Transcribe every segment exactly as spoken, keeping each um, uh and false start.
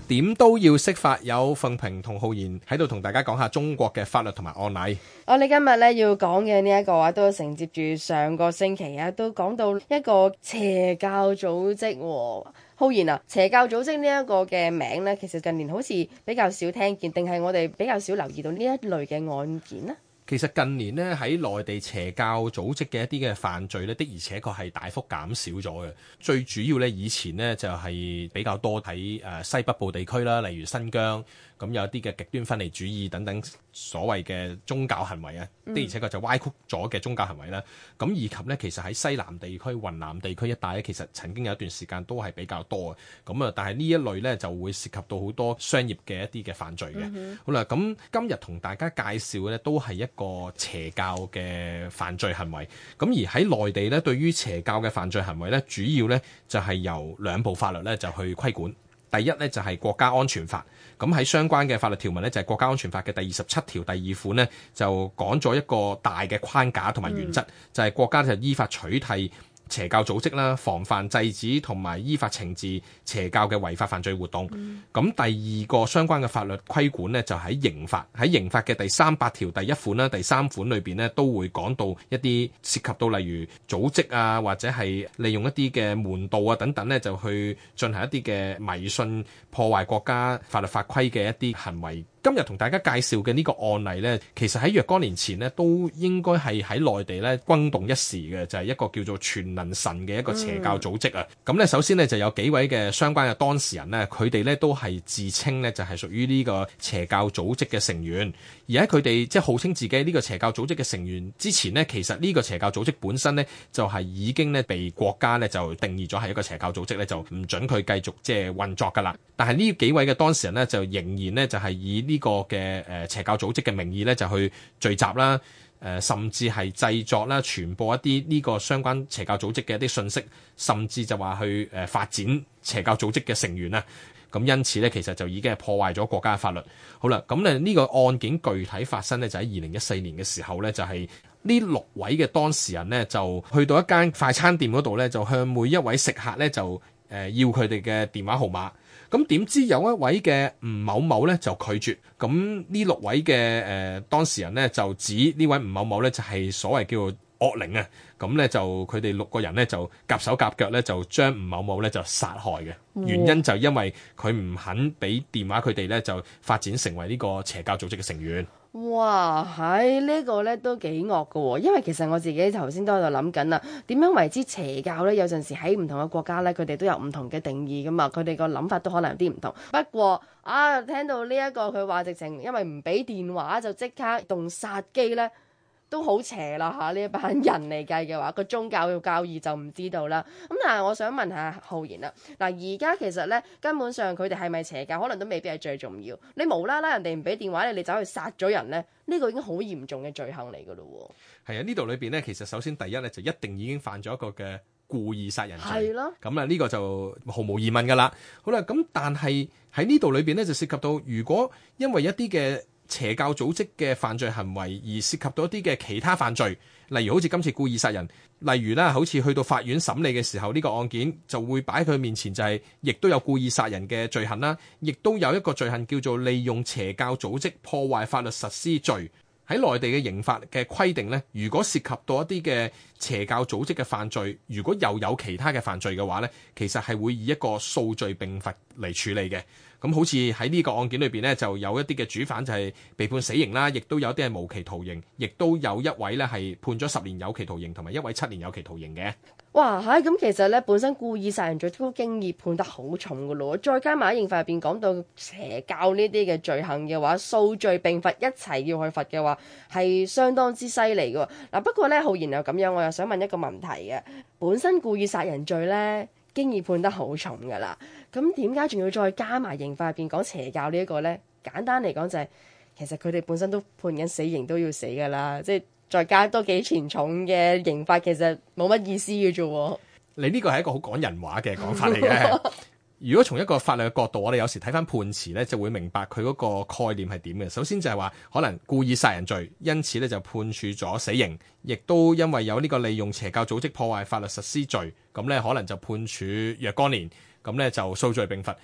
點都要識法，有鳳萍同浩然喺度同大家講下中國嘅法律同埋案例。 我哋今日咧要講嘅呢一個話，都承接住上個星期啊，都講到一個邪教組織喎。浩然啊，邪教組織呢一個嘅名咧，其實近年好似比較少聽見，定係我哋比較少留意到呢一類嘅案件呢？ 其實近年呢，喺內地邪教組織嘅一啲嘅犯罪呢，的而且確係大幅減少咗嘅。最主要呢，以前呢就係比較多喺誒西北部地區啦，例如新疆，咁有一啲嘅極端分離主義等等所謂嘅宗教行為啊，的而且確就歪曲咗嘅宗教行為啦。咁以及呢，其實喺西南地區、雲南地區一帶呢，其實曾經有一段時間都係比較多嘅。咁啊，但係呢一類呢，就會涉及到好多商業嘅一啲嘅犯罪嘅。嗯、好啦，咁今日同大家介紹嘅呢，都係一個邪教嘅犯罪行為。咁而喺內地呢，對於邪教嘅犯罪行為呢，主要呢就係由兩部法律呢就去規管。第一呢，就係國家安全法。咁喺相關嘅法律條文呢，就係國家安全法嘅第二十七條第二款呢，就講咗一個大嘅框架同埋原則，嗯、就係國家就依法取締邪教組織啦，防範制止同埋依法懲治邪教嘅違法犯罪活動。咁、嗯、第二個相關嘅法律規管呢，就喺刑法，喺刑法嘅第三百條第一款啦、第三款裏邊呢，都會講到一啲涉及到例如組織啊，或者係利用一啲嘅門道啊等等呢，就去進行一啲嘅迷信、破壞國家法律法規嘅一啲行為。今日同大家介紹嘅呢個案例呢，其實喺若干年前呢，都應該係喺內地呢轟動一時嘅，就係、是、一個叫做全能神嘅一個邪教組織啊。咁呢、嗯，首先呢，就有幾位嘅相關嘅當事人呢，佢哋呢都係自稱呢，就係屬於呢個邪教組織嘅成員。而喺佢哋即係號稱自己呢個邪教組織嘅成員之前呢，其實呢個邪教組織本身呢，就係已經呢被國家呢就定義咗係一個邪教組織呢，就唔准佢繼續即係運作㗎啦。但係呢幾位嘅當事人呢，就仍然呢，就係以呢、這個嘅誒邪教組織嘅名義咧，就去聚集啦，誒、呃、甚至係製作啦、傳播一啲呢個相關邪教組織嘅一啲信息，甚至就話去誒發展邪教組織嘅成員啦。咁因此咧，其實就已經係破壞咗國家嘅法律。好啦，咁咧呢個案件具體發生咧，就喺二零一四年嘅時候咧，就係、是、呢六位嘅當事人呢，就去到一間快餐店嗰度咧，就向每一位食客咧就誒、呃、要佢哋嘅電話號碼。咁點知有一位嘅吳某某咧就拒絕，咁呢六位嘅誒、呃、當事人咧就指呢位吳某某咧就係、是、所謂叫做惡靈啊，咁咧就佢哋六個人咧就夾手夾腳咧就將吳某某咧就殺害嘅，原因就因為佢唔肯俾電話佢哋咧就發展成為呢個邪教組織嘅成員。 哇，喺、這個、呢個咧都幾惡噶喎，因為其實我自己頭先都喺度諗緊啊，點樣為之邪教咧？有陣時喺唔同嘅國家咧，佢哋都有唔同嘅定義噶嘛，佢哋個諗法都可能有啲唔同。不過啊，聽到呢、這、一個佢話直情因為唔俾電話就即刻動殺機咧，都好邪啦嚇！呢一班人嚟計嘅話，個宗教嘅教義就唔知道啦。咁但係我想問下浩然啦，嗱而家其實咧根本上佢哋係咪邪教，可能都未必係最重要。你無啦啦人哋唔俾電話你，你走去殺咗人咧，呢、呢個已經好嚴重嘅罪行嚟噶咯喎。 係啊，呢度裏邊咧，其實首先第一咧就一定已經犯咗一個嘅故意殺人罪。 係咯。 咁啊呢個就毫無疑問噶啦。好啦，咁但係喺呢度裏邊咧就涉及到，如果因為一啲嘅邪教組織嘅犯罪行為而涉及到一啲嘅其他犯罪，例如好似今次故意殺人，例如啦，好似去到法院審理嘅時候，呢個案件就會擺喺佢面前，就係亦都有故意殺人嘅罪行啦，亦都有一個罪行叫做利用邪教組織破壞法律實施罪。喺內地嘅刑法嘅規定呢，如果涉及到一啲嘅邪教組織嘅犯罪，如果又有其他嘅犯罪嘅話呢，其實係會以一個數罪並罰嚟處理嘅。咁好似喺呢個案件裏邊呢，就有一啲嘅主犯就係被判死刑啦，亦都有啲係無期徒刑，亦都有一位呢係判咗十年有期徒刑，同埋一位七年有期徒刑嘅。 哇，係咁其實咧，本身故意殺人罪都經已判得好重噶咯，再加埋喺刑法入邊講到邪教呢啲嘅罪行嘅話，數罪並罰一齊要去罰嘅話，係相當之犀利噶。嗱，不過咧，浩然又咁樣，我又想問一個問題嘅，本身故意殺人罪咧，經已判得好重噶啦，咁點解仲要再加埋刑法入邊講邪教呢一個呢？簡單嚟講就係、是，其實佢哋本身都判緊死刑都要死噶啦，即係再加多幾錢重嘅刑法，其實冇乜意思嘅啫。 你呢個係一個好講人話嘅講法嚟嘅。如果從一個法律嘅角度，我哋有時睇翻判詞呢，就會明白佢嗰個概念係點嘅。首先就係話，可能故意殺人罪，因此呢就判處咗死刑，亦都因為有呢個利用邪教組織破壞法律實施罪，咁呢可能就判處若干年，咁呢就數罪並罰。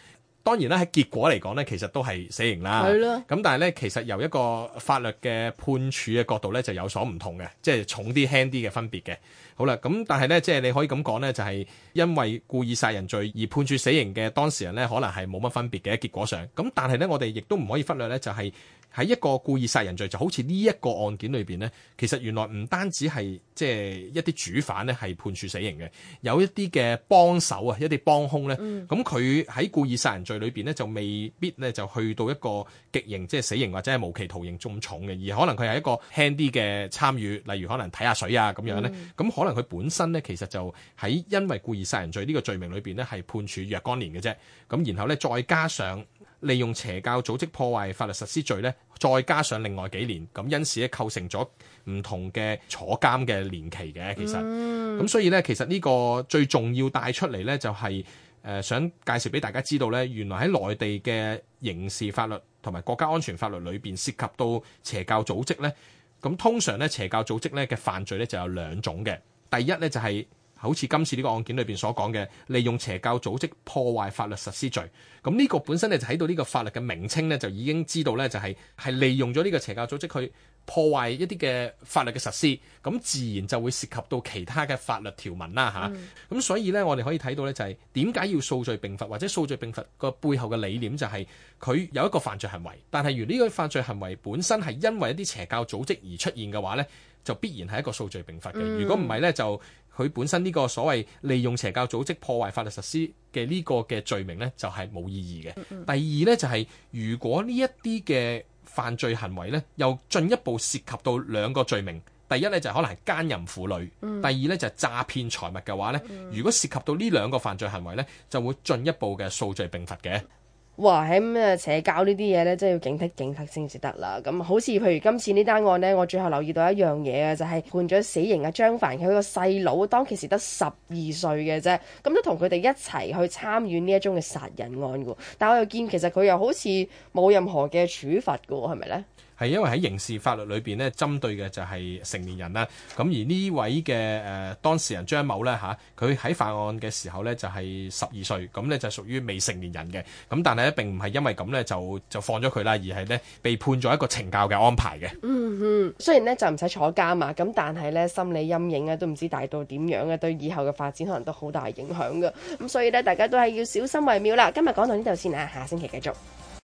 當然啦，喺結果嚟講咧，其實都係死刑啦。 係咯。 咁但係咧，其實由一個法律嘅判處嘅角度咧，就有所唔同嘅，即係重啲輕啲嘅分別嘅。好啦，咁但係咧，即係你可以咁講咧，就係因為故意殺人罪而判處死刑嘅當事人咧，可能係冇乜分別嘅結果上。咁但係咧，我哋亦都唔可以忽略咧，就係喺一個故意殺人罪，就好似呢一個案件裏邊咧，其實原來唔單止係即係一啲主犯咧係判處死刑嘅，有一啲嘅幫手啊，一啲幫兇咧，咁佢喺故意殺人罪裏邊咧就未必咧就去到一個極刑，即係死刑或者係無期徒刑咁重嘅，而可能佢係一個輕啲嘅參與，例如可能睇下水啊咁樣咧，咁、嗯、可能佢本身咧其實就喺因為故意殺人罪呢個罪名裏邊咧係判處若干年嘅啫，咁然後咧再加上利用邪教組織破壞法律實施罪咧，再加上另外幾年，咁因此咧構成咗唔同嘅坐監嘅年期嘅，其實，咁、嗯、所以咧其實呢個最重要帶出嚟咧就係、是、誒、呃、想介紹俾大家知道咧，原來喺內地嘅刑事法律同埋國家安全法律裏邊涉及到邪教組織咧，咁通常咧邪教組織咧嘅犯罪咧就有兩種嘅，第一咧就係、是好似今次呢個案件裏邊所講嘅，利用邪教組織破壞法律實施罪，咁呢個本身咧就喺到呢個法律嘅名稱咧就已經知道咧就係係利用咗呢個邪教組織去破壞一啲嘅法律嘅實施，咁自然就會涉及到其他嘅法律條文啦吓，咁、嗯、所以咧我哋可以睇到咧就係點解要數罪並罰，或者數罪並罰個背後嘅理念就係佢有一個犯罪行為，但係如呢個犯罪行為本身係因為一啲邪教組織而出現嘅話咧，就必然係一個數罪並罰嘅、嗯。如果唔係咧就佢本身呢個所謂利用邪教組織破壞法律實施嘅呢個嘅罪名呢，就係冇意義嘅。第二呢，就係如果呢一啲嘅犯罪行為呢，又進一步涉及到兩個罪名，第一呢，就可能係姦淫婦女，第二呢，就係詐騙財物嘅話呢，如果涉及到呢兩個犯罪行為呢，就會進一步嘅數罪並罰嘅。 哇！喺咩邪教呢啲嘢咧，真係要警惕警惕先至得啦。咁好似譬如今次呢單案呢，我最後留意到一樣嘢啊，就係、是、判咗死刑嘅張凡，佢個細佬當其時得十二歲嘅啫，咁都同佢哋一齊去參與呢一宗嘅殺人案㗎。但我又見其實佢又好似冇任何嘅處罰㗎喎，係咪呢？ 係因為喺刑事法律裏邊咧，針對嘅就係成年人啦。咁而呢位嘅誒、呃、當事人張某咧嚇，佢、啊、喺犯案嘅時候咧就係十二歲，咁咧就屬於未成年人嘅。咁但係咧並唔係因為咁咧就就放咗佢啦，而係咧被判咗一個懲教嘅安排嘅。 嗯哼，雖然咧就唔使坐監啊，咁但係咧心理陰影咧都唔知大到點樣嘅，對以後嘅發展可能都好大影響㗎。咁所以咧大家都係要小心為妙啦。今日講到呢度先啊，下星期繼續。